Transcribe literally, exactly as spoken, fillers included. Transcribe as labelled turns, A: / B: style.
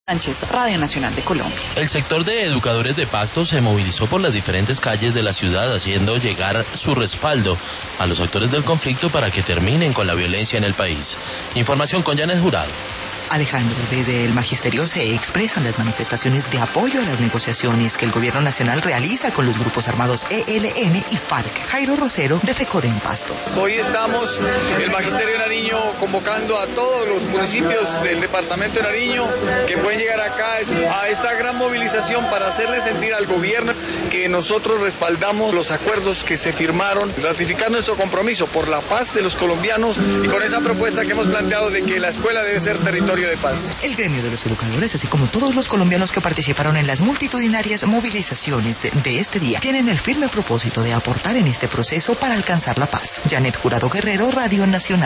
A: Sánchez, Radio Nacional de Colombia.
B: El sector de educadores de Pasto se movilizó por las diferentes calles de la ciudad haciendo llegar su respaldo a los actores del conflicto para que terminen con la violencia en el país. Información con Janet Jurado.
C: Alejandro, desde el magisterio se expresan las manifestaciones de apoyo a las negociaciones que el gobierno nacional realiza con los grupos armados E L N y FARC. Jairo Rosero, de FECODE en Pasto.
D: Hoy estamos, el magisterio de Nariño, convocando a todos los municipios del departamento de Nariño que pueden llegar acá a esta gran movilización para hacerle sentir al gobierno que nosotros respaldamos los acuerdos que se firmaron, ratificar nuestro compromiso por la paz de los colombianos y con esa propuesta que hemos planteado de que la escuela debe ser territorio de paz.
C: El gremio de los educadores, así como todos los colombianos que participaron en las multitudinarias movilizaciones de, de este día, tienen el firme propósito de aportar en este proceso para alcanzar la paz. Janet Jurado Guerrero, Radio Nacional.